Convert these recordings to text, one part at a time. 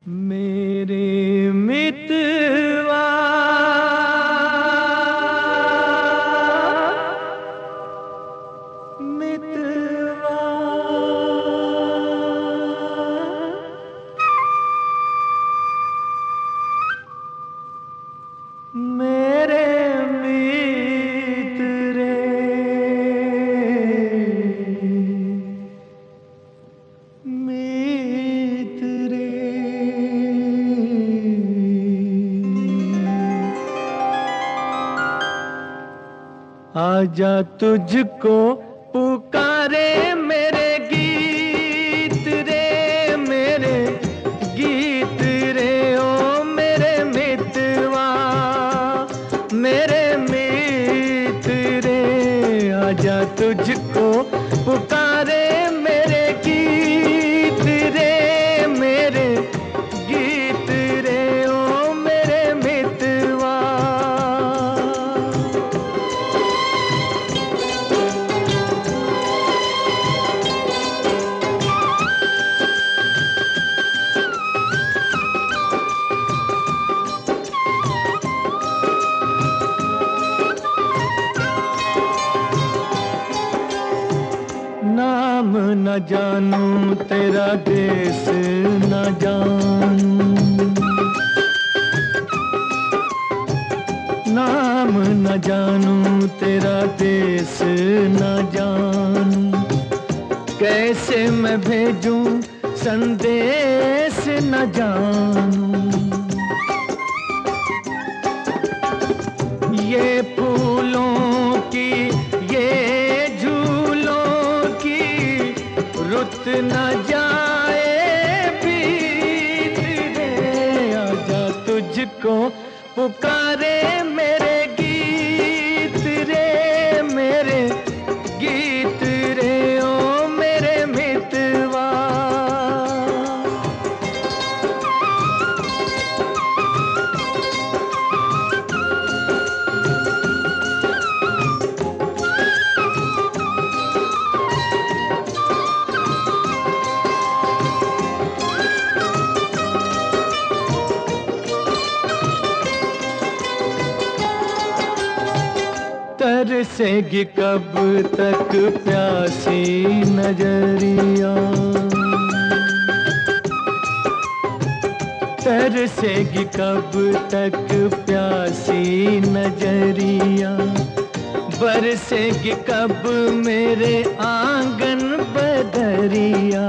मेरे मितवा मितवा मेरे मित्र रे मित्र रे आजा तुझको पुकारे मेरे गीत रे मेरे गीत रे ओ मेरे मितवा मेरे मित्र रे आजा तुझको पुकारे मेरे गीत रे मेरे गीत रे ओ मेरे मितवा नाम न जानूं तेरा देश न जानूं नाम न जानूं तेरा देश न जानूं कैसे मैं भेजूं संदेश न जानूं ये फूलों की ये रुत न जाए बीत रे आजा तुझको पुकारे मेरे गीत रे मेरे गीत रे ओ मेरे मितवा तरसेगी कब तक प्यासी नजरिया तरसेगी कब तक प्यासी नजरिया बरसेगी कब मेरे आंगन बदरिया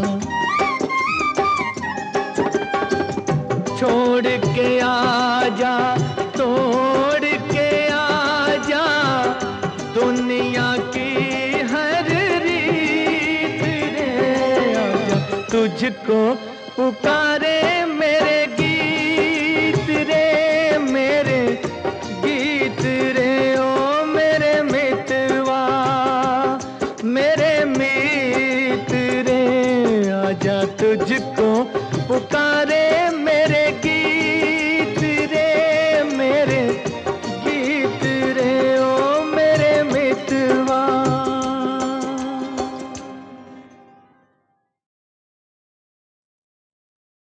छोड़ के आजा तोड़ के आजा दुनिया की हर रीत रे आजा तुझको पुकारे